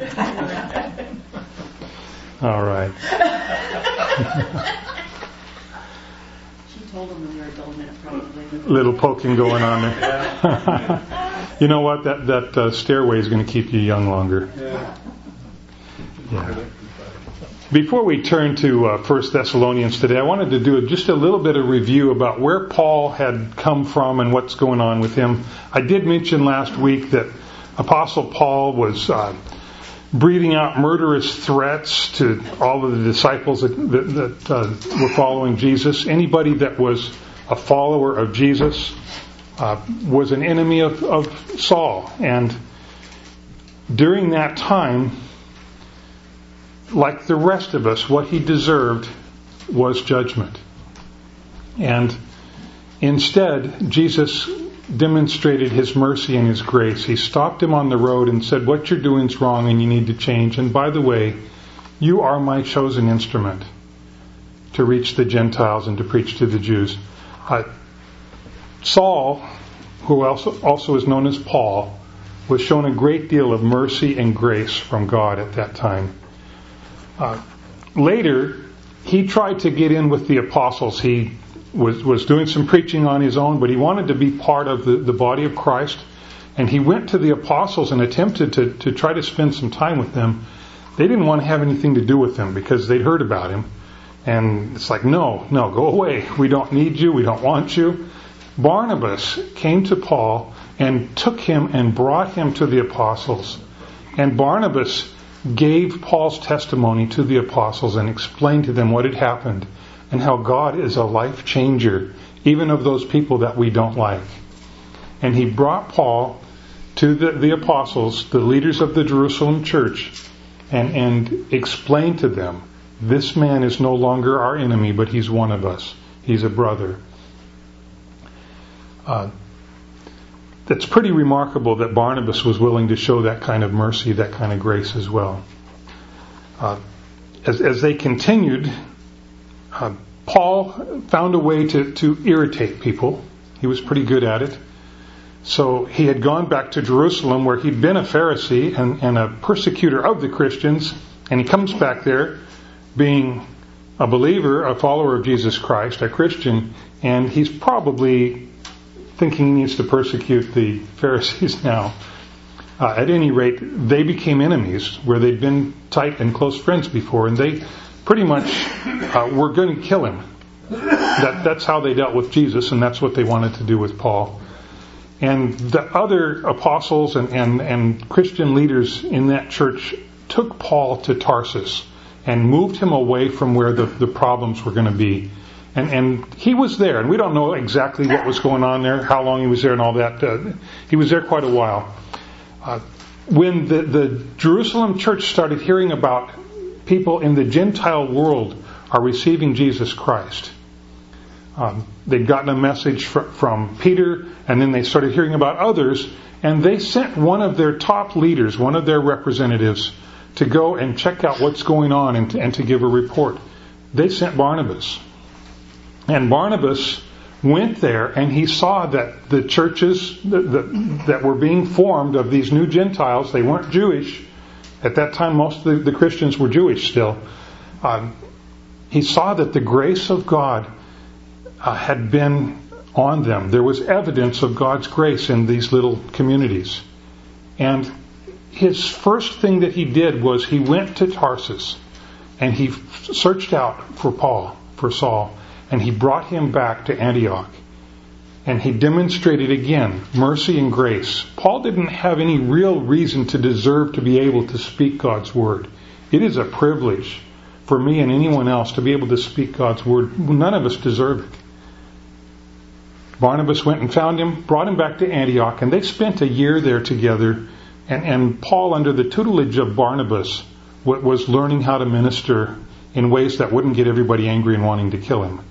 All right. She told him when you were adult minute, probably. Little poking going on there. You know what? That stairway is going to keep you young longer. Yeah. Before we turn to 1 Thessalonians today, I wanted to do just a little bit of review about where Paul had come from and what's going on with him. I did mention last week that Apostle Paul was breathing out murderous threats to all of the disciples that were following Jesus. Anybody that was a follower of Jesus was an enemy of Saul. And during that time, like the rest of us, what he deserved was judgment. And instead, Jesus demonstrated his mercy and his grace. He stopped him on the road and said, what you're doing is wrong and you need to change. And by the way, you are my chosen instrument to reach the Gentiles and to preach to the Jews. Saul, who also is known as Paul, was shown a great deal of mercy and grace from God at that time. Later, he tried to get in with the apostles. He was doing some preaching on his own, but he wanted to be part of the body of Christ. And he went to the apostles and attempted to try to spend some time with them. They didn't want to have anything to do with him because they'd heard about him. And it's like, no, go away. We don't need you. We don't want you. Barnabas came to Paul and took him and brought him to the apostles. And Barnabas gave Paul's testimony to the apostles and explained to them what had happened and how God is a life changer, even of those people that we don't like. And he brought Paul to the apostles, the leaders of the Jerusalem church, and explained to them, this man is no longer our enemy, but he's one of us. He's a brother. It's pretty remarkable that Barnabas was willing to show that kind of mercy, that kind of grace as well. As they continued, Paul found a way to irritate people. He was pretty good at it. So he had gone back to Jerusalem where he'd been a Pharisee and a persecutor of the Christians, and he comes back there being a believer, a follower of Jesus Christ, a Christian, and he's probably thinking he needs to persecute the Pharisees now. At any rate, they became enemies where they'd been tight and close friends before, and they pretty much were going to kill him. That's how they dealt with Jesus, and that's what they wanted to do with Paul. And the other apostles and Christian leaders in that church took Paul to Tarsus and moved him away from where the problems were going to be. And he was there, and we don't know exactly what was going on there, how long he was there and all that. He was there quite a while. When the Jerusalem church started hearing about people in the Gentile world are receiving Jesus Christ, they'd gotten a message from Peter, and then they started hearing about others, and they sent one of their top leaders, one of their representatives, to go and check out what's going on and to give a report. They sent Barnabas. And Barnabas went there and he saw that the churches that were being formed of these new Gentiles, they weren't Jewish. At that time, most of the Christians were Jewish still. He saw that the grace of God had been on them. There was evidence of God's grace in these little communities. And his first thing that he did was he went to Tarsus and he searched out for Saul. And he brought him back to Antioch. And he demonstrated again mercy and grace. Paul didn't have any real reason to deserve to be able to speak God's word. It is a privilege for me and anyone else to be able to speak God's word. None of us deserve it. Barnabas went and found him, brought him back to Antioch, and they spent a year there together. And Paul, under the tutelage of Barnabas, was learning how to minister in ways that wouldn't get everybody angry and wanting to kill him.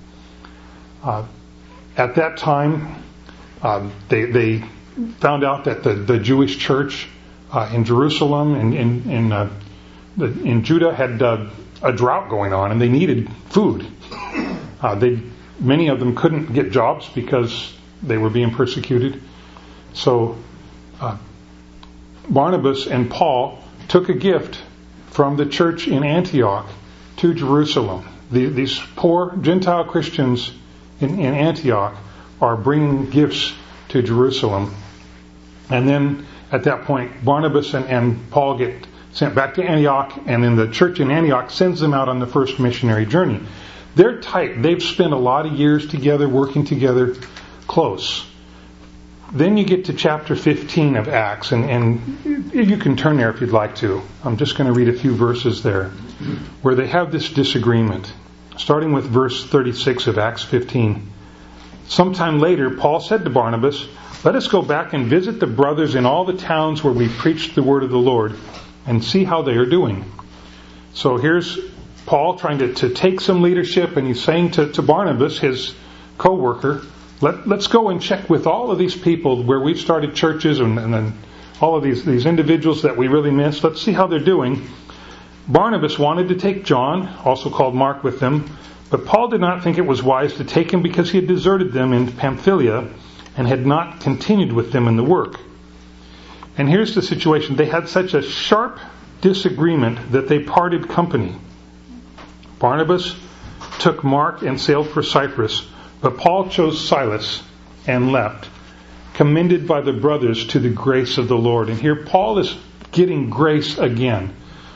At that time, they found out that the Jewish church in Jerusalem and in Judah had a drought going on, and they needed food. Many of them couldn't get jobs because they were being persecuted. So Barnabas and Paul took a gift from the church in Antioch to Jerusalem. These poor Gentile Christians in Antioch are bringing gifts to Jerusalem. And then at that point, Barnabas and Paul get sent back to Antioch, and then the church in Antioch sends them out on the first missionary journey. They're tight. They've spent a lot of years together, working together, close. Then you get to chapter 15 of Acts, and you can turn there if you'd like to. I'm just going to read a few verses there, where they have this disagreement. Starting with verse 36 of Acts 15. Sometime later, Paul said to Barnabas, "Let us go back and visit the brothers in all the towns where we preached the word of the Lord, and see how they are doing." So here's Paul trying to take some leadership, and he's saying to Barnabas, his co-worker, let's go and check with all of these people where we've started churches, and then all of these individuals that we really miss. Let's see how they're doing. Barnabas wanted to take John, also called Mark, with them, but Paul did not think it was wise to take him because he had deserted them in Pamphylia and had not continued with them in the work. And here's the situation. They had such a sharp disagreement that they parted company. Barnabas took Mark and sailed for Cyprus, but Paul chose Silas and left, commended by the brothers to the grace of the Lord. And here Paul is getting grace again.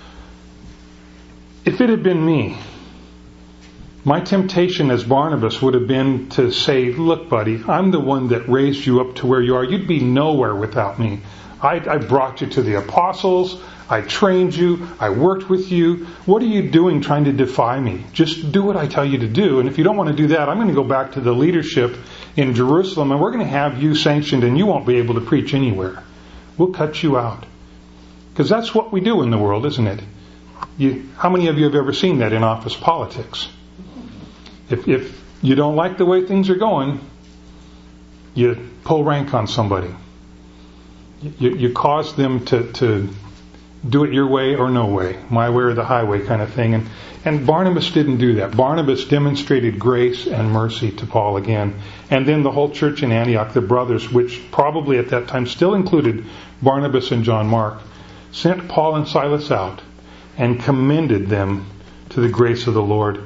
If it had been me, my temptation as Barnabas would have been to say, "Look, buddy, I'm the one that raised you up to where you are. You'd be nowhere without me. I brought you to the apostles. I trained you. I worked with you. What are you doing trying to defy me? Just do what I tell you to do. And if you don't want to do that, I'm going to go back to the leadership in Jerusalem, and we're going to have you sanctioned, and you won't be able to preach anywhere. We'll cut you out." Because that's what we do in the world, isn't it? How many of you have ever seen that in office politics? If you don't like the way things are going, you pull rank on somebody. You cause them to do it your way or no way, my way or the highway kind of thing. And Barnabas didn't do that. Barnabas demonstrated grace and mercy to Paul again. And then the whole church in Antioch, the brothers, which probably at that time still included Barnabas and John Mark, sent Paul and Silas out and commended them to the grace of the Lord.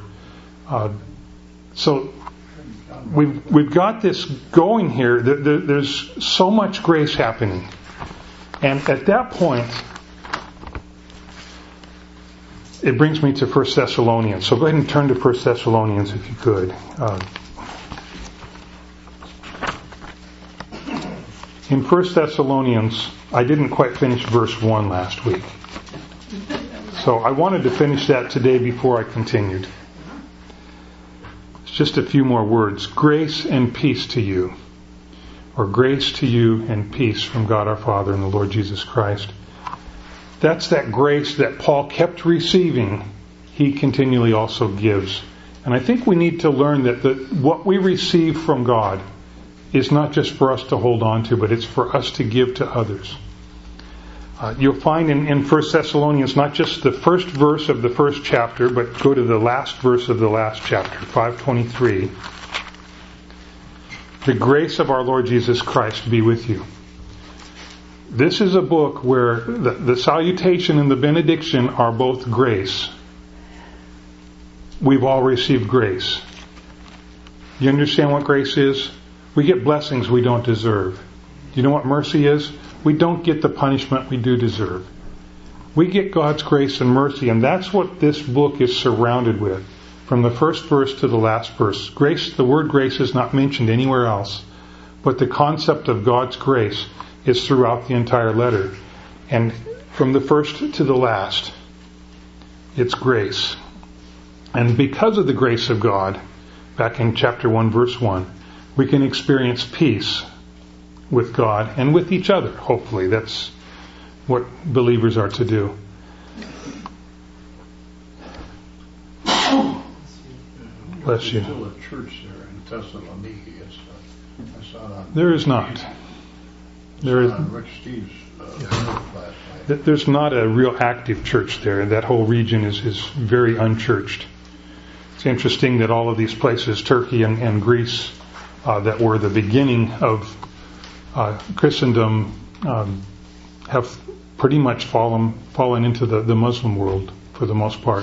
So we've got this going here. There's so much grace happening. And at that point, it brings me to 1 Thessalonians. So go ahead and turn to 1 Thessalonians if you could. In 1 Thessalonians, I didn't quite finish verse 1 last week. So I wanted to finish that today before I continued. It's just a few more words. Grace and peace to you. Or grace to you and peace from God our Father and the Lord Jesus Christ. That's that grace that Paul kept receiving, he continually also gives. And I think we need to learn that what we receive from God is not just for us to hold on to, but it's for us to give to others. You'll find in 1 Thessalonians not just the first verse of the first chapter, but go to the last verse of the last chapter, 5:23. The grace of our Lord Jesus Christ be with you. This is a book where the salutation and the benediction are both grace. We've all received grace. You understand what grace is? We get blessings we don't deserve. You know what mercy is? We don't get the punishment we do deserve. We get God's grace and mercy, and that's what this book is surrounded with. From the first verse to the last verse. Grace, the word grace is not mentioned anywhere else, but the concept of God's grace is throughout the entire letter. And from the first to the last, it's grace. And because of the grace of God, back in chapter 1, verse 1, we can experience peace with God and with each other, hopefully. That's what believers are to do. Bless you. There's still a church there in Thessaloniki. I saw that. There is not. There is. Rick Steve's last night. There's not a real active church there. That whole region is very unchurched. It's interesting that all of these places, Turkey and Greece, that were the beginning of Christendom, have pretty much fallen into the Muslim world for the most part.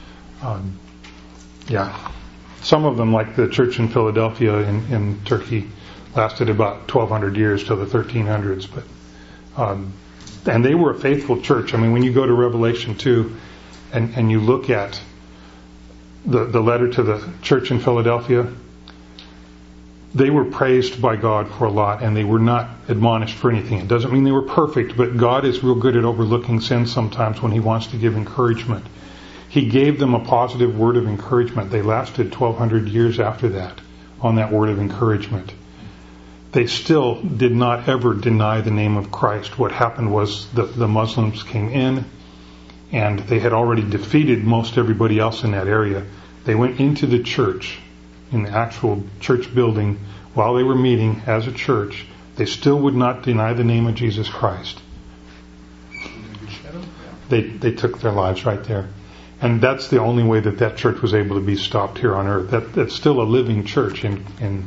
Some of them, like the church in Philadelphia in Turkey, lasted about 1,200 years till the 1300s. And they were a faithful church. I mean, when you go to Revelation 2 and you look at the letter to the church in Philadelphia, they were praised by God for a lot, and they were not admonished for anything. It doesn't mean they were perfect, but God is real good at overlooking sin sometimes when He wants to give encouragement. He gave them a positive word of encouragement. They lasted 1,200 years after that on that word of encouragement. They still did not ever deny the name of Christ. What happened was the Muslims came in, and they had already defeated most everybody else in that area. They went into the church, in the actual church building, while they were meeting as a church. They still would not deny the name of Jesus Christ. They took their lives right there. And that's the only way that church was able to be stopped here on earth. That's still a living church in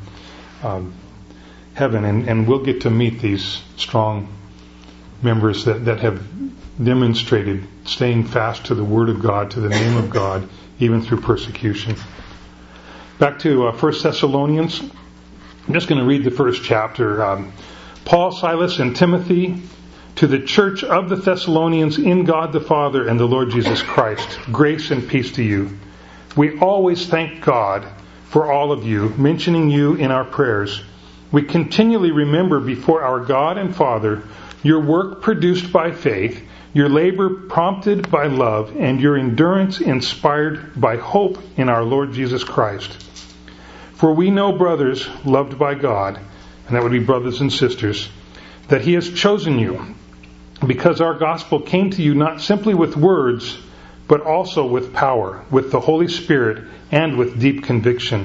heaven. And we'll get to meet these strong members that have demonstrated staying fast to the Word of God, to the name of God, even through persecution. Back to 1 Thessalonians. I'm just going to read the first chapter. Paul, Silas, and Timothy, to the church of the Thessalonians in God the Father and the Lord Jesus Christ, grace and peace to you. We always thank God for all of you, mentioning you in our prayers. We continually remember before our God and Father your work produced by faith, your labor prompted by love, and your endurance inspired by hope in our Lord Jesus Christ. For we know, brothers loved by God, and that would be brothers and sisters, that He has chosen you, because our gospel came to you not simply with words, but also with power, with the Holy Spirit, and with deep conviction.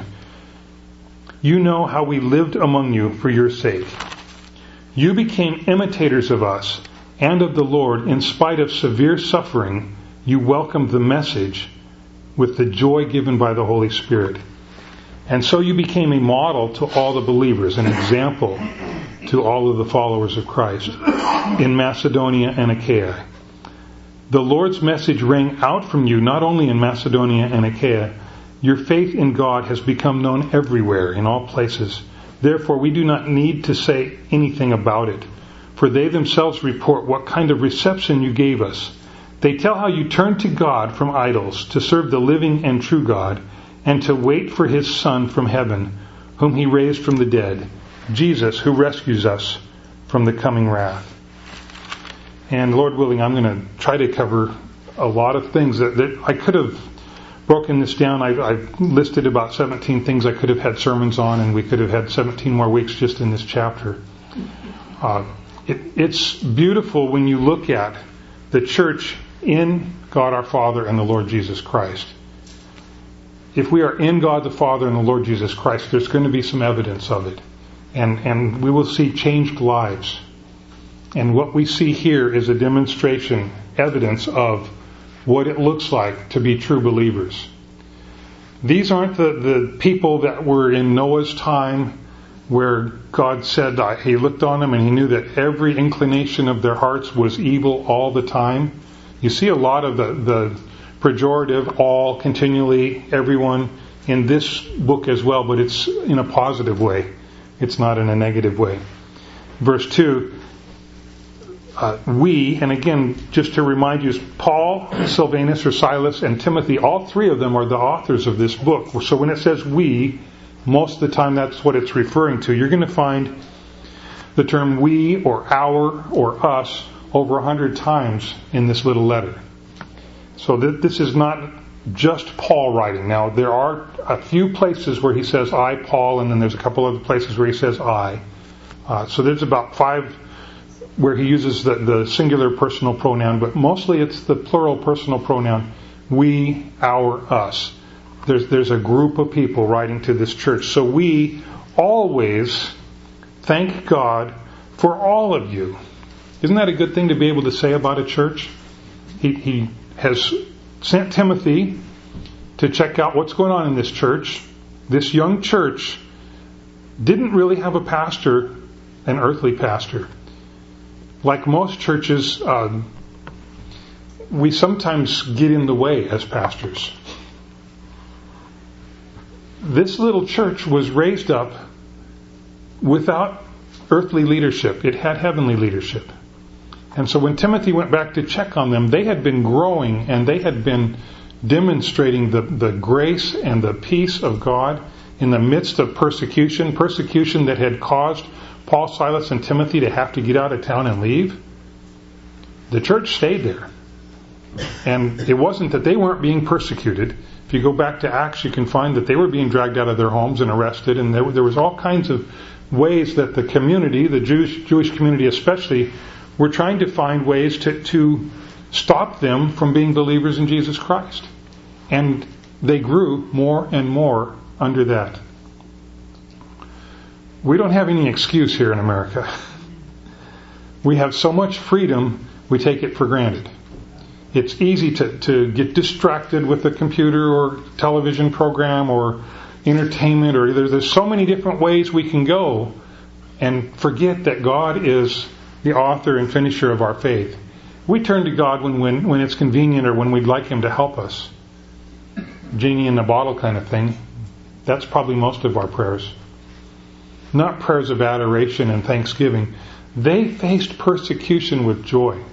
You know how we lived among you for your sake. You became imitators of us and of the Lord. In spite of severe suffering, you welcomed the message with the joy given by the Holy Spirit. And so you became a model to all the believers, an example to all of the followers of Christ in Macedonia and Achaia. The Lord's message rang out from you not only in Macedonia and Achaia. Your faith in God has become known everywhere, in all places. Therefore, we do not need to say anything about it, for they themselves report what kind of reception you gave us. They tell how you turned to God from idols to serve the living and true God, and to wait for His Son from heaven, whom He raised from the dead, Jesus, who rescues us from the coming wrath. And Lord willing, I'm going to try to cover a lot of things that I could have broken this down. I've listed about 17 things I could have had sermons on, and we could have had 17 more weeks just in this chapter. It's beautiful when you look at the church in God our Father and the Lord Jesus Christ. If we are in God the Father and the Lord Jesus Christ, there's going to be some evidence of it. And we will see changed lives. And what we see here is a demonstration, evidence of what it looks like to be true believers. These aren't the people that were in Noah's time where God said He looked on them and He knew that every inclination of their hearts was evil all the time. You see a lot of the pejorative, all, continually, everyone in this book as well, but it's in a positive way. It's not in a negative way. Verse 2, we, and again, just to remind you, Paul, Silvanus or Silas, and Timothy, all three of them are the authors of this book. So when it says we, most of the time that's what it's referring to. You're going to find the term we or our or us over 100 times in this little letter. So this is not just Paul writing. Now, there are a few places where he says I, Paul, and then there's a couple other places where he says I. So there's about 5 where he uses the singular personal pronoun, but mostly it's the plural personal pronoun, we, our, us. There's a group of people writing to this church. So we always thank God for all of you. Isn't that a good thing to be able to say about a church? He has sent Timothy to check out what's going on in this church. This young church didn't really have a pastor, an earthly pastor. like most churches, we sometimes get in the way as pastors. This little church was raised up without earthly leadership. It had heavenly leadership. And so when Timothy went back to check on them, they had been growing and they had been demonstrating the grace and the peace of God in the midst of persecution that had caused Paul, Silas, and Timothy to have to get out of town and leave. The church stayed there. And it wasn't that they weren't being persecuted. If you go back to Acts, you can find that they were being dragged out of their homes and arrested, and there was all kinds of ways that the community, the Jewish community especially, were trying to find ways to stop them from being believers in Jesus Christ. And they grew more and more under that. We don't have any excuse here in America. We have so much freedom, we take it for granted. It's easy to get distracted with a computer or television program or entertainment, or there's so many different ways we can go and forget that God is the author and finisher of our faith. We turn to God when it's convenient or when we'd like Him to help us. Genie in the bottle kind of thing. That's probably most of our prayers. Not prayers of adoration and thanksgiving. They faced persecution with joy.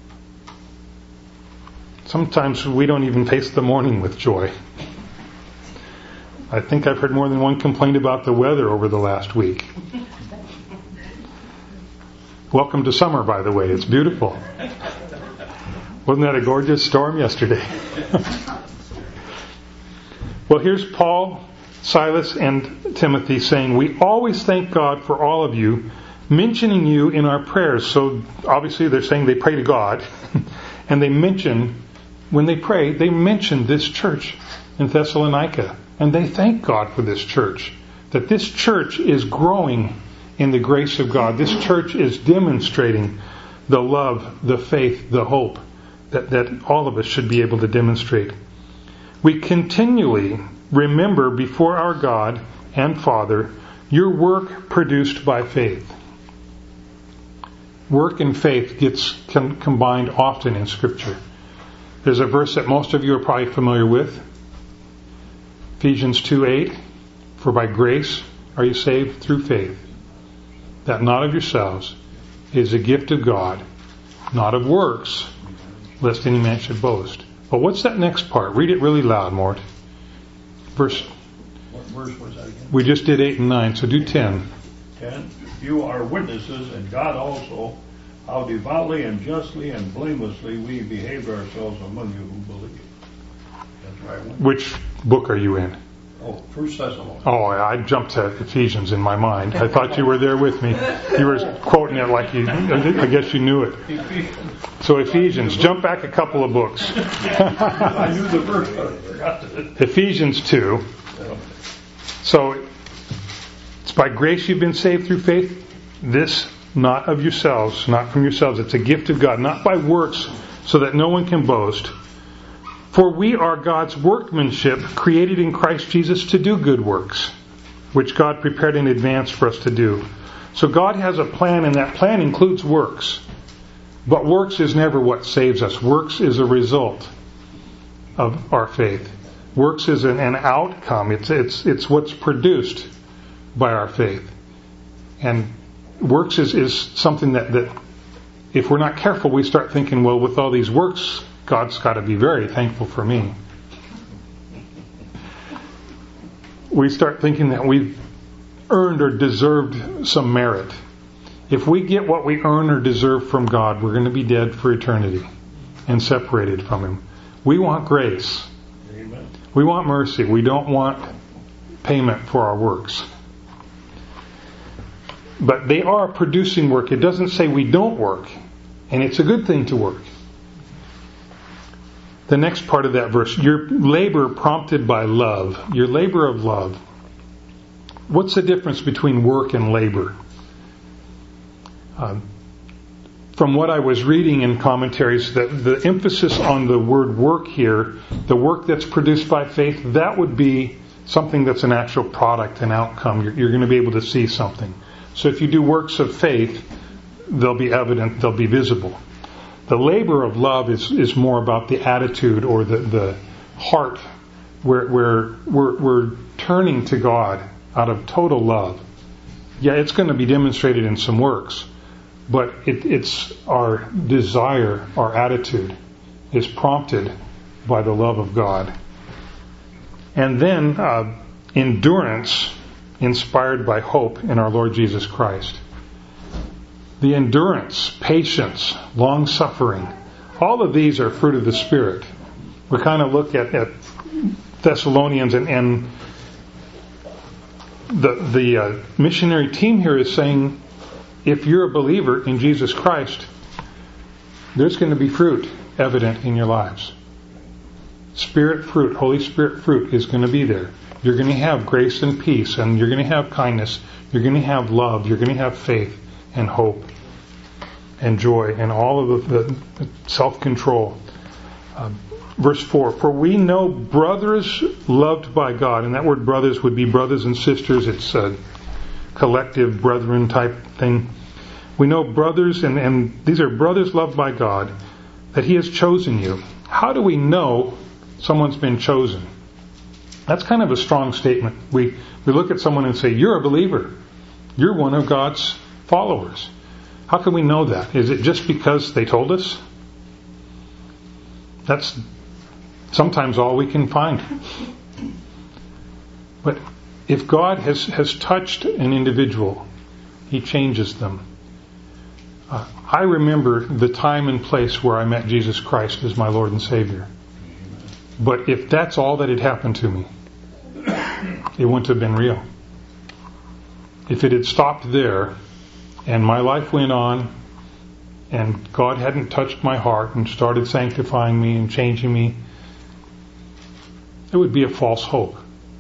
Sometimes we don't even face the morning with joy. I think I've heard more than one complaint about the weather over the last week. Welcome to summer, by the way. It's beautiful. Wasn't that a gorgeous storm yesterday? Well, here's Paul, Silas, and Timothy saying, we always thank God for all of you, mentioning you in our prayers. So obviously they're saying they pray to God. And they mention, when they pray, they mention this church in Thessalonica. And they thank God for this church. That this church is growing in the grace of God. This church is demonstrating the love, the faith, the hope that all of us should be able to demonstrate. We continually remember before our God and Father your work produced by faith. Work and faith gets combined often in Scripture. There's a verse that most of you are probably familiar with. Ephesians 2:8, for by grace are you saved through faith, that not of yourselves, it is a gift of God, not of works, lest any man should boast. But what's that next part? Read it really loud, Mort. What verse was that again? We just did 8 and 9, so do 10. 10. You are witnesses, and God also, how devoutly and justly and blamelessly we behaved ourselves among you who believe. That's the right one. Which book are you in? Oh, 1 Thessalonians. Oh, I jumped to Ephesians in my mind. I thought you were there with me. You were quoting it like I guess you knew it. So Ephesians, jump back a couple of books. I knew the verse, but I forgot it. Ephesians 2. So, it's by grace you've been saved through faith. This, not of yourselves, not from yourselves. It's a gift of God, not by works, so that no one can boast. For we are God's workmanship, created in Christ Jesus to do good works, which God prepared in advance for us to do. So God has a plan, and that plan includes works. But works is never what saves us. Works is a result of our faith. Works is an outcome. It's what's produced by our faith. And works is something that if we're not careful, we start thinking, well, with all these works, God's got to be very thankful for me. We start thinking that we've earned or deserved some merit. If we get what we earn or deserve from God, we're going to be dead for eternity and separated from Him. We want grace. Amen. We want mercy. We don't want payment for our works. But they are producing work. It doesn't say we don't work. And it's a good thing to work. The next part of that verse, your labor prompted by love. Your labor of love. What's the difference between work and labor? From what I was reading in commentaries, the emphasis on the word work here, the work that's produced by faith, that would be something that's an actual product, an outcome. You're going to be able to see something. So if you do works of faith, they'll be evident, they'll be visible. The labor of love is more about the attitude or the heart where we're turning to God out of total love. Yeah, it's going to be demonstrated in some works, but it's our desire, our attitude is prompted by the love of God. And then endurance inspired by hope in our Lord Jesus Christ. The endurance, patience, long-suffering, all of these are fruit of the Spirit. We kind of look at Thessalonians and the missionary team here is saying, if you're a believer in Jesus Christ, there's going to be fruit evident in your lives. Spirit fruit, Holy Spirit fruit is going to be there. You're going to have grace and peace, and you're going to have kindness, you're going to have love, you're going to have faith and hope and joy and all of the self-control. Verse 4, for we know brothers loved by God, and that word brothers would be brothers and sisters. It's a collective brethren type thing. We know brothers, and these are brothers loved by God, that He has chosen you. How do we know someone's been chosen? That's kind of a strong statement. We look at someone and say, you're a believer. You're one of God's followers. How can we know that? Is it just because they told us? That's sometimes all we can find. But if God has touched an individual, He changes them. I remember the time and place where I met Jesus Christ as my Lord and Savior. But if that's all that had happened to me, it wouldn't have been real. If it had stopped there and my life went on and God hadn't touched my heart and started sanctifying me and changing me, it would be a false hope.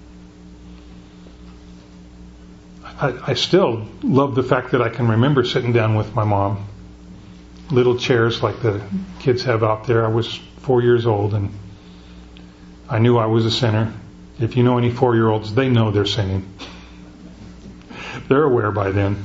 I still love the fact that I can remember sitting down with my mom. Little chairs like the kids have out there. I was 4 years old and I knew I was a sinner. If you know any 4-year-olds, they know they're sinning. They're aware by then.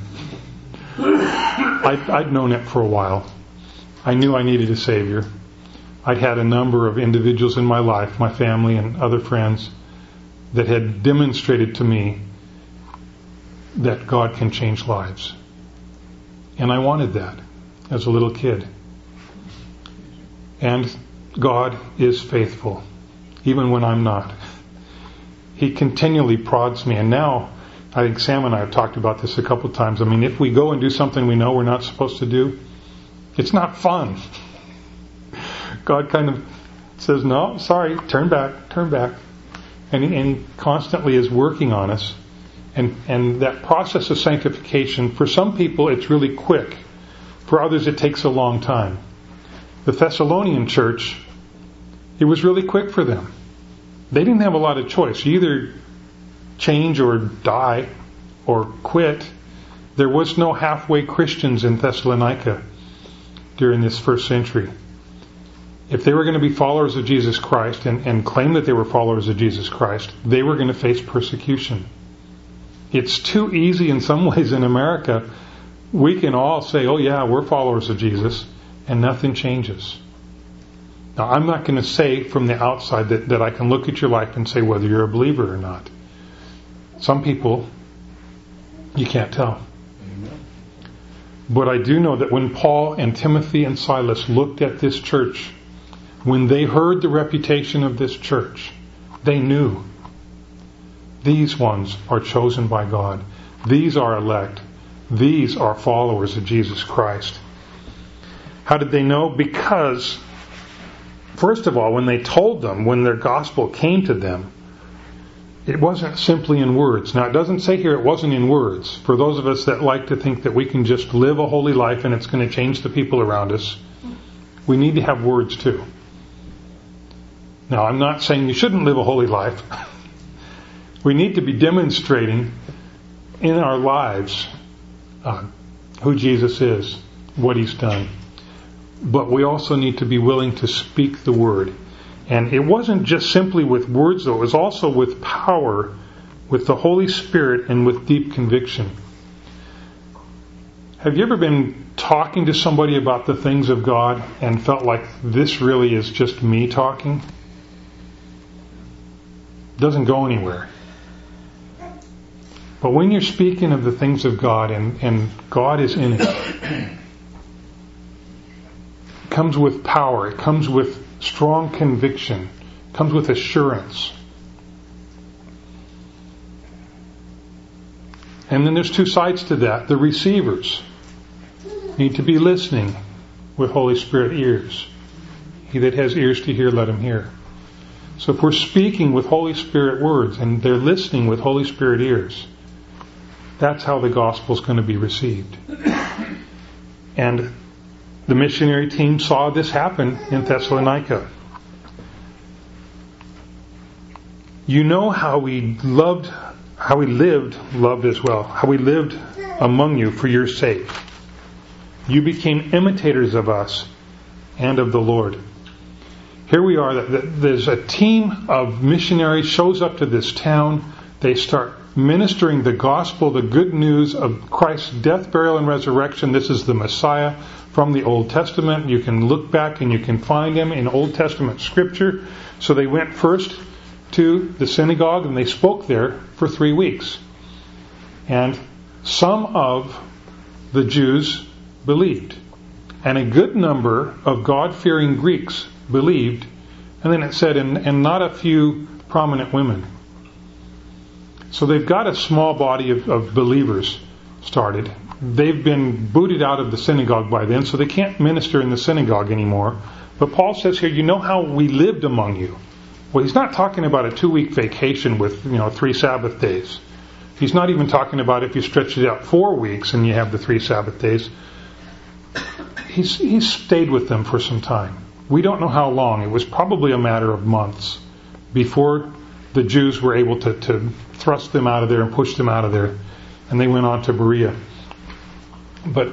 I'd known it for a while. I knew I needed a Savior. I'd had a number of individuals in my life, my family and other friends, that had demonstrated to me that God can change lives. And I wanted that as a little kid. And God is faithful, even when I'm not. He continually prods me. And now, I think Sam and I have talked about this a couple of times. I mean, if we go and do something we know we're not supposed to do, it's not fun. God kind of says, no, sorry, turn back. And he constantly is working on us. And that process of sanctification, for some people it's really quick. For others it takes a long time. The Thessalonian church, it was really quick for them. They didn't have a lot of choice. You either change or die or quit. There was no halfway Christians in Thessalonica during this first century. If they were going to be followers of Jesus Christ and claim that they were followers of Jesus Christ, they were going to face persecution. It's too easy in some ways in America. We can all say, oh yeah, we're followers of Jesus, and nothing changes. Now, I'm not going to say from the outside that I can look at your life and say whether you're a believer or not. Some people, you can't tell. Amen. But I do know that when Paul and Timothy and Silas looked at this church, when they heard the reputation of this church, they knew these ones are chosen by God. These are elect. These are followers of Jesus Christ. How did they know? Because, first of all, when they told them, when their gospel came to them, it wasn't simply in words. Now, it doesn't say here it wasn't in words. For those of us that like to think that we can just live a holy life and it's going to change the people around us, we need to have words too. Now, I'm not saying you shouldn't live a holy life. We need to be demonstrating in our lives who Jesus is, what He's done. But we also need to be willing to speak the Word. And it wasn't just simply with words, though. It was also with power, with the Holy Spirit, and with deep conviction. Have you ever been talking to somebody about the things of God and felt like this really is just me talking? It doesn't go anywhere. But when you're speaking of the things of God and God is in it, it comes with power, it comes with strong conviction, it comes with assurance. And then there's two sides to that. The receivers need to be listening with Holy Spirit ears. He that has ears to hear, let him hear. So if we're speaking with Holy Spirit words and they're listening with Holy Spirit ears, that's how the gospel is going to be received. And the missionary team saw this happen in Thessalonica. You know how we lived among you for your sake. You became imitators of us and of the Lord. Here we are, there's a team of missionaries shows up to this town. They start ministering the gospel, the good news of Christ's death, burial, and resurrection. This is the Messiah from the Old Testament. You can look back and you can find him in Old Testament scripture. So they went first to the synagogue and they spoke there for 3 weeks. And some of the Jews believed. And a good number of God-fearing Greeks believed. And then it said, and not a few prominent women. So they've got a small body of believers started. They've been booted out of the synagogue by then, so they can't minister in the synagogue anymore. But Paul says here, you know how we lived among you. Well, he's not talking about a 2-week vacation with 3 Sabbath days. He's not even talking about if you stretch it out 4 weeks and you have the 3 Sabbath days. He's stayed with them for some time. We don't know how long. It was probably a matter of months before the Jews were able to thrust them out of there and push them out of there. And they went on to Berea. But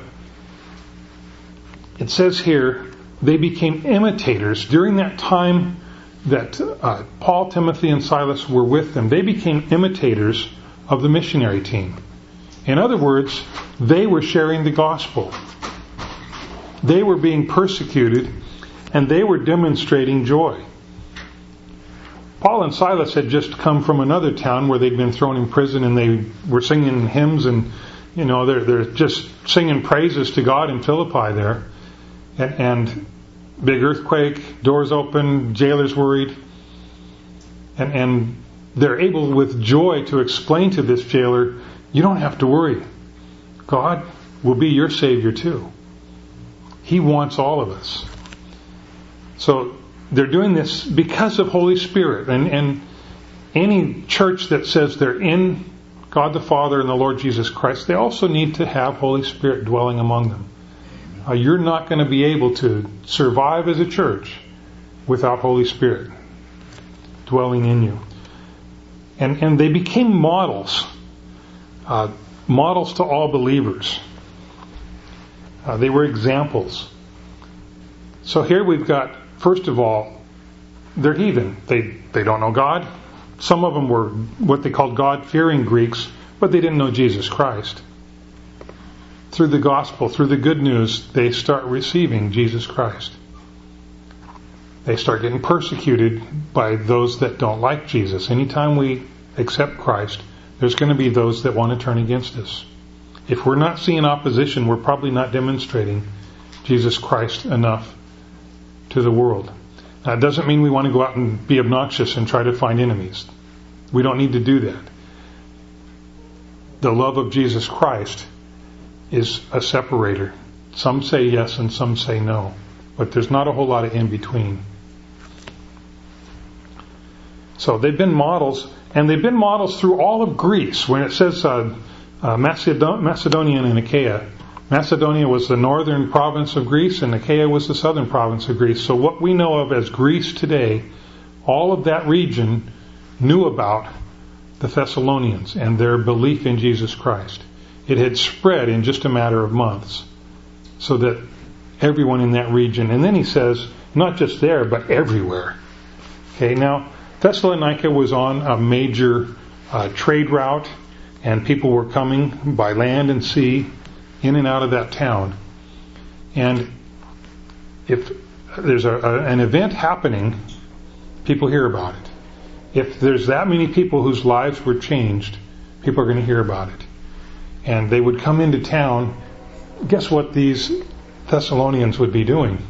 it says here, they became imitators. During that time that Paul, Timothy, and Silas were with them, they became imitators of the missionary team. In other words, they were sharing the gospel. They were being persecuted, and they were demonstrating joy. Paul and Silas had just come from another town where they'd been thrown in prison, and they were singing hymns, and they're just singing praises to God in Philippi there. And big earthquake, doors open, jailers worried, and they're able with joy to explain to this jailer, you don't have to worry. God will be your Savior too. He wants all of us. So they're doing this because of Holy Spirit. And any church that says they're in God the Father and the Lord Jesus Christ, they also need to have Holy Spirit dwelling among them. You're not going to be able to survive as a church without Holy Spirit dwelling in you. And they became models. Models to all believers. They were examples. So here we've got, first of all, they're heathen. They don't know God. Some of them were what they called God-fearing Greeks, but they didn't know Jesus Christ. Through the gospel, through the good news, they start receiving Jesus Christ. They start getting persecuted by those that don't like Jesus. Anytime we accept Christ, there's going to be those that want to turn against us. If we're not seeing opposition, we're probably not demonstrating Jesus Christ enough to the world. Now, it doesn't mean we want to go out and be obnoxious and try to find enemies. We don't need to do that. The love of Jesus Christ is a separator. Some say yes and some say no. But there's not a whole lot of in between. So they've been models, and they've been models through all of Greece. When it says Macedonia and Achaia, Macedonia was the northern province of Greece and Achaia was the southern province of Greece. So what we know of as Greece today, all of that region knew about the Thessalonians and their belief in Jesus Christ. It had spread in just a matter of months so that everyone in that region, and then he says, not just there, but everywhere. Okay, now Thessalonica was on a major trade route, and people were coming by land and sea in and out of that town. And if there's an event happening, people hear about it. If there's that many people whose lives were changed, people are going to hear about it. And they would come into town. Guess what these Thessalonians would be doing?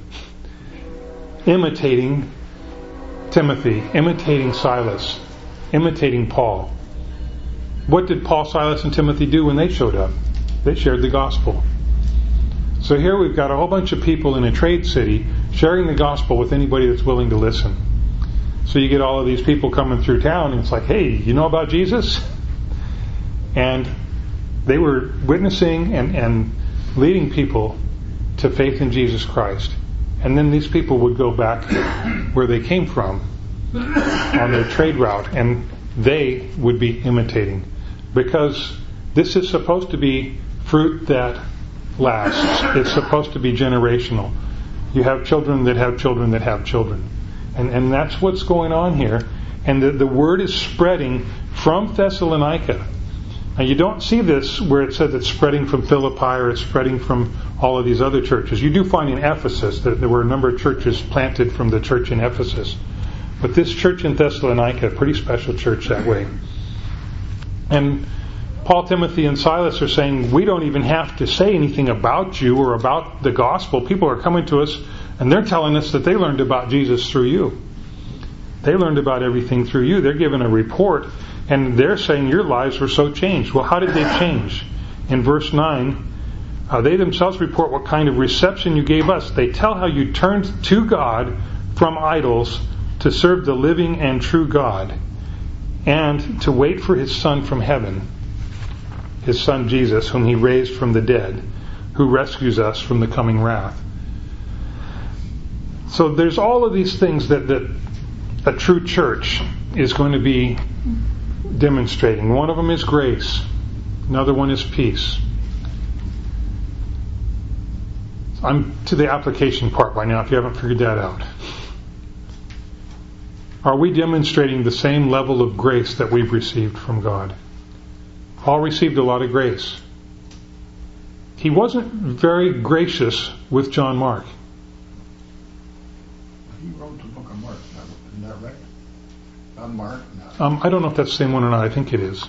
Imitating Timothy, imitating Silas, imitating Paul. What did Paul, Silas, and Timothy do when they showed up? They shared the gospel. So here we've got a whole bunch of people in a trade city sharing the gospel with anybody that's willing to listen. So you get all of these people coming through town, and it's like, hey, you know about Jesus? And they were witnessing and leading people to faith in Jesus Christ. And then these people would go back where they came from on their trade route, and they would be imitating. Because this is supposed to be fruit that lasts. It's supposed to be generational. You have children that have children that have children. And that's what's going on here. And the word is spreading from Thessalonica. Now you don't see this where it says it's spreading from Philippi or it's spreading from all of these other churches. You do find in Ephesus that there were a number of churches planted from the church in Ephesus. But this church in Thessalonica, a pretty special church that way. And Paul, Timothy, and Silas are saying, we don't even have to say anything about you or about the gospel. People are coming to us and they're telling us that they learned about Jesus through you. They learned about everything through you. They're giving a report and they're saying your lives were so changed. Well, how did they change? In verse 9, they themselves report what kind of reception you gave us. They tell how you turned to God from idols to serve the living and true God and to wait for His Son from heaven, His Son Jesus, whom He raised from the dead, who rescues us from the coming wrath. So there's all of these things that a true church is going to be demonstrating. One of them is grace. Another one is peace. I'm to the application part by now, if you haven't figured that out. Are we demonstrating the same level of grace that we've received from God? Paul received a lot of grace. He wasn't very gracious with John Mark. He wrote the book of Mark, isn't that right? On Mark? I don't know if that's the same one or not. I think it is.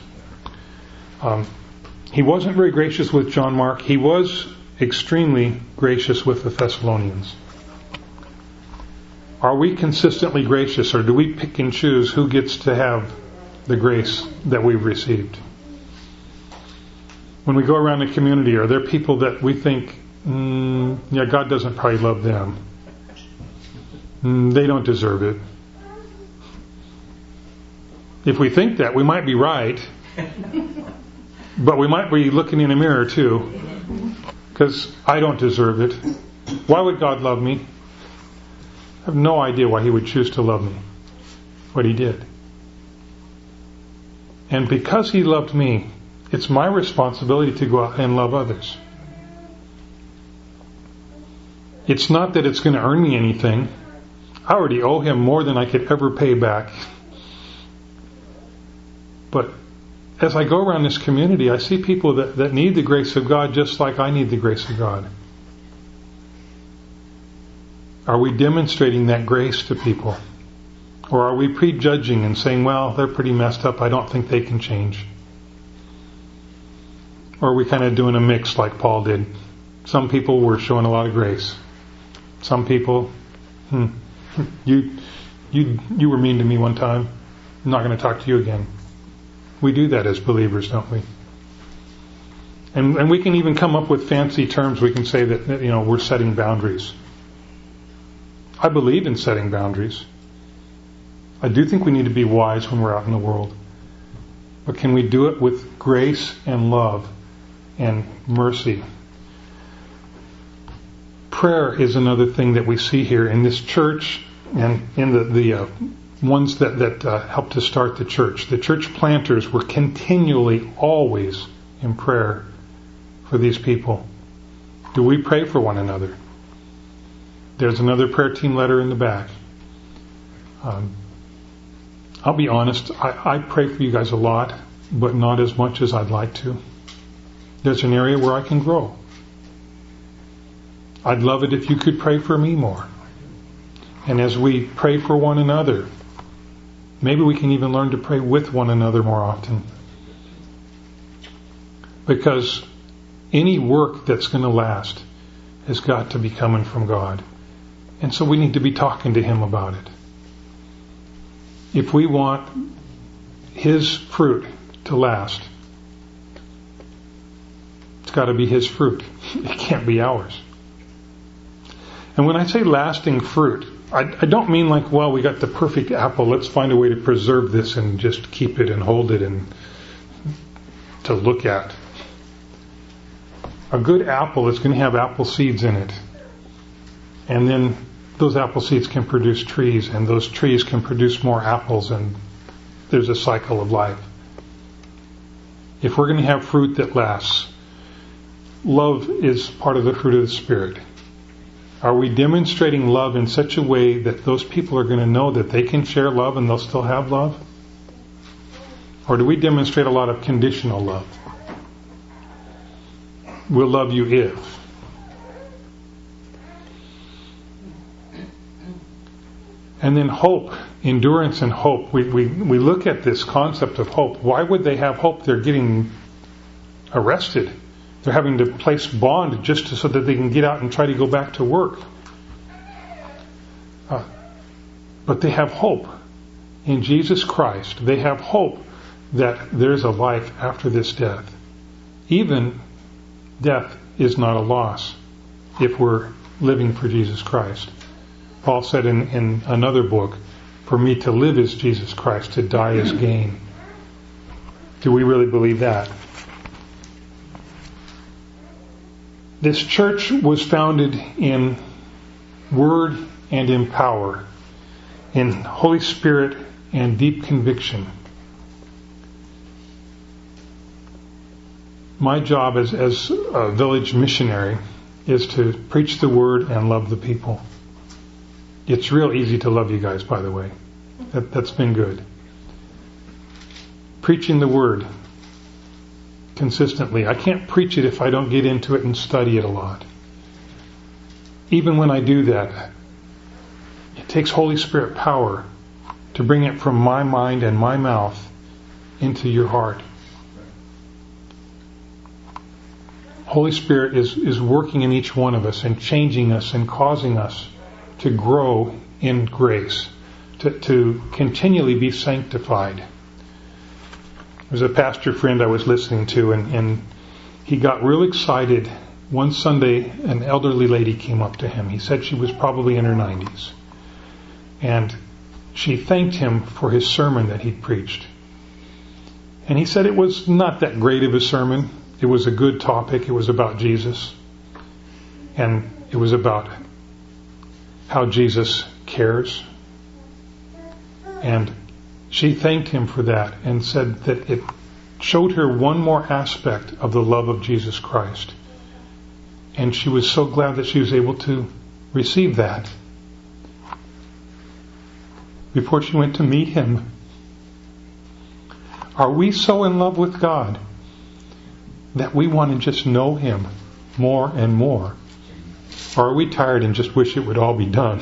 He wasn't very gracious with John Mark. He was extremely gracious with the Thessalonians. Are we consistently gracious, or do we pick and choose who gets to have the grace that we've received? When we go around the community, are there people that we think, God doesn't probably love them? They don't deserve it. If we think that, we might be right, but we might be looking in a mirror too, because I don't deserve it. Why would God love me? I have no idea why He would choose to love me, but He did. And because He loved me, it's my responsibility to go out and love others. It's not that it's going to earn me anything. I already owe Him more than I could ever pay back. But as I go around this community, I see people that need the grace of God just like I need the grace of God. Are we demonstrating that grace to people? Or are we prejudging and saying, well, they're pretty messed up, I don't think they can change? Or are we kind of doing a mix like Paul did? Some people were showing a lot of grace. Some people, you were mean to me one time, I'm not going to talk to you again. We do that as believers, don't we? And we can even come up with fancy terms. We can say that, we're setting boundaries. I believe in setting boundaries. I do think we need to be wise when we're out in the world. But can we do it with grace and love and mercy? Prayer is another thing that we see here in this church and in the ones that helped to start the church. The church planters were continually, always in prayer for these people. Do we pray for one another? There's another prayer team letter in the back. I'll be honest, I pray for you guys a lot, but not as much as I'd like to. There's an area where I can grow. I'd love it if you could pray for me more. And as we pray for one another, maybe we can even learn to pray with one another more often. Because any work that's going to last has got to be coming from God. And so we need to be talking to Him about it. If we want His fruit to last, it's got to be His fruit. It can't be ours. And when I say lasting fruit, I don't mean like, well, we got the perfect apple, let's find a way to preserve this and just keep it and hold it and to look at. A good apple is going to have apple seeds in it. And then those apple seeds can produce trees, and those trees can produce more apples, and there's a cycle of life. If we're going to have fruit that lasts, love is part of the fruit of the Spirit. Are we demonstrating love in such a way that those people are going to know that they can share love and they'll still have love? Or do we demonstrate a lot of conditional love? We'll love you if. And then hope, endurance and hope. We look at this concept of hope. Why would they have hope? They're getting arrested. They're having to place bond just so that they can get out and try to go back to work. But they have hope in Jesus Christ. They have hope that there's a life after this death. Even death is not a loss if we're living for Jesus Christ. Paul said in another book, for me to live is Jesus Christ, to die is gain. Do we really believe that? This church was founded in word and in power, in Holy Spirit and deep conviction. My job as a village missionary is to preach the word and love the people. It's real easy to love you guys, by the way. That's been good. Preaching the word consistently. I can't preach it if I don't get into it and study it a lot. Even when I do that, it takes Holy Spirit power to bring it from my mind and my mouth into your heart. Holy Spirit is working in each one of us and changing us and causing us to grow in grace, to continually be sanctified. There's a pastor friend I was listening to, and he got real excited. One Sunday, an elderly lady came up to him. He said she was probably in her 90s. And she thanked him for his sermon that he'd preached. And he said it was not that great of a sermon. It was a good topic. It was about Jesus. And it was about how Jesus cares. And she thanked him for that and said that it showed her one more aspect of the love of Jesus Christ. And she was so glad that she was able to receive that before she went to meet Him. Are we so in love with God that we want to just know Him more and more? Or are we tired and just wish it would all be done?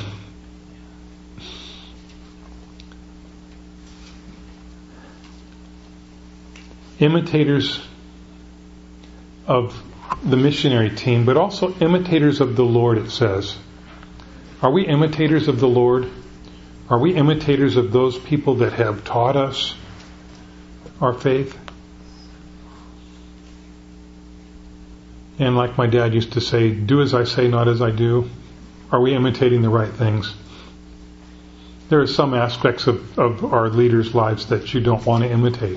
Imitators of the missionary team, but also imitators of the Lord, it says. Are we imitators of the Lord? Are we imitators of those people that have taught us our faith? And like my dad used to say, do as I say, not as I do. Are we imitating the right things? There are some aspects of our leaders' lives that you don't want to imitate.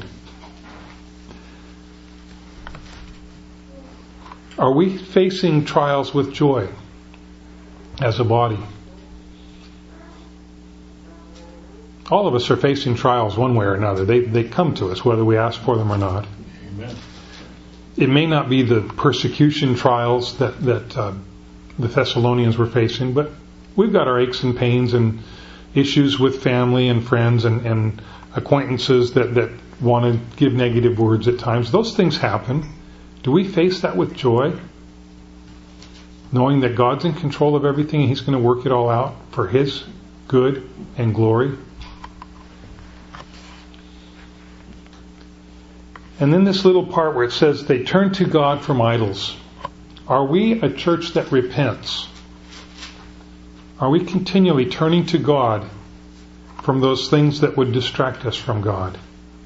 Are we facing trials with joy as a body? All of us are facing trials one way or another. They come to us whether we ask for them or not. Amen. It may not be the persecution trials that the Thessalonians were facing, but we've got our aches and pains and issues with family and friends and acquaintances that want to give negative words at times. Those things happen. Do we face that with joy? knowing that God's in control of everything and He's going to work it all out for His good and glory. And then this little part where it says they turn to God from idols. Are we a church that repents? Are we continually turning to God from those things that would distract us from God?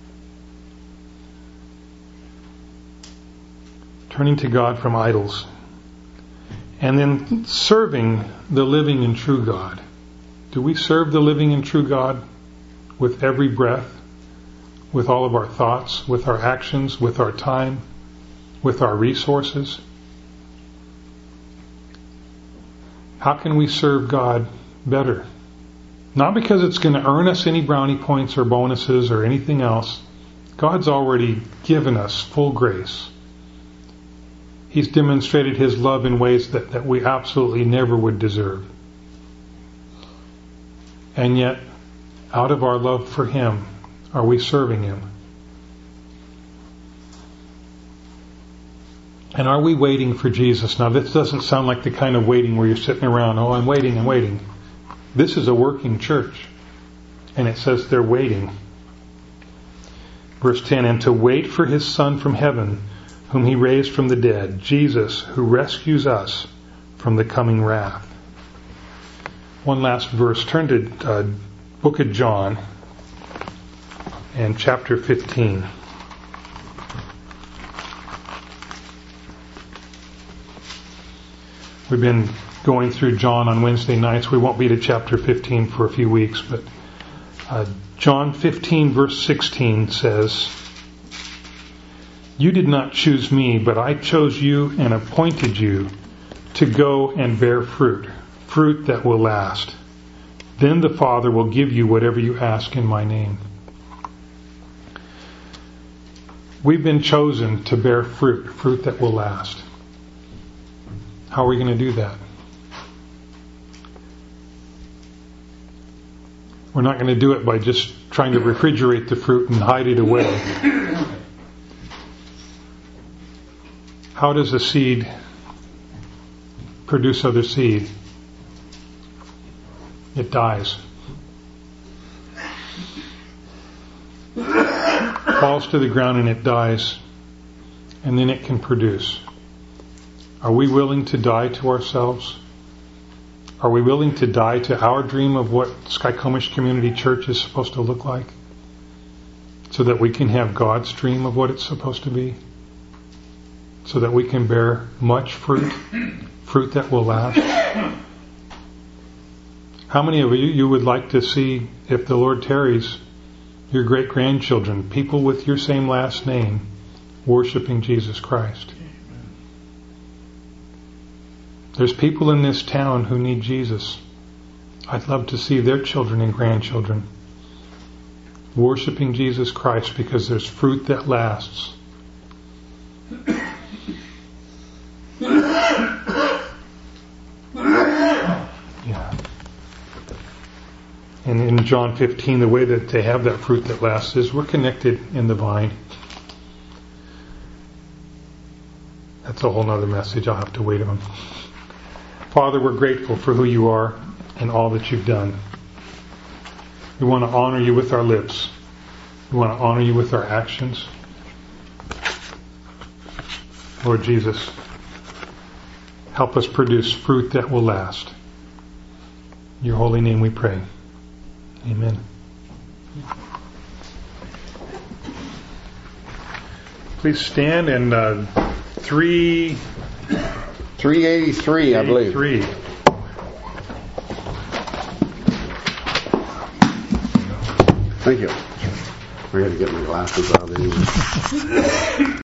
Turning to God from idols. And then serving the living and true God. Do we serve the living and true God with every breath, with all of our thoughts, with our actions, with our time, with our resources? How can we serve God better? Not because it's going to earn us any brownie points or bonuses or anything else. God's already given us full grace. He's demonstrated His love in ways that we absolutely never would deserve. And yet, out of our love for Him, are we serving Him? And are we waiting for Jesus? Now, this doesn't sound like the kind of waiting where you're sitting around, oh, I'm waiting. This is a working church. And it says they're waiting. Verse 10, and to wait for His Son from heaven, whom He raised from the dead, Jesus, who rescues us from the coming wrath. One last verse. Turn to book of John and chapter 15. We've been going through John on Wednesday nights. We won't be to chapter 15 for a few weeks, but John 15 verse 16 says, you did not choose me, but I chose you and appointed you to go and bear fruit that will last. Then the Father will give you whatever you ask in my name. We've been chosen to bear fruit that will last. How are we going to do that? We're not going to do it by just trying to refrigerate the fruit and hide it away. How does a seed produce other seed? It dies. Falls to the ground and it dies. And then it can produce. Are we willing to die to ourselves? Are we willing to die to our dream of what Skycomish Community Church is supposed to look like? So that we can have God's dream of what it's supposed to be? So that we can bear much fruit that will last? How many of you would like to see, if the Lord tarries, your great-grandchildren, people with your same last name, worshiping Jesus Christ? There's people in this town who need Jesus. I'd love to see their children and grandchildren worshiping Jesus Christ because there's fruit that lasts. Yeah. And in John 15, the way that they have that fruit that lasts is we're connected in the vine. That's a whole other message I'll have to wait on. Father, we're grateful for who you are and all that you've done. We want to honor you with our lips. We want to honor you with our actions. Lord Jesus, help us produce fruit that will last. In your holy name we pray. Amen. Please stand and 383, I believe. 3. Thank you. I got to get my glasses out anyway.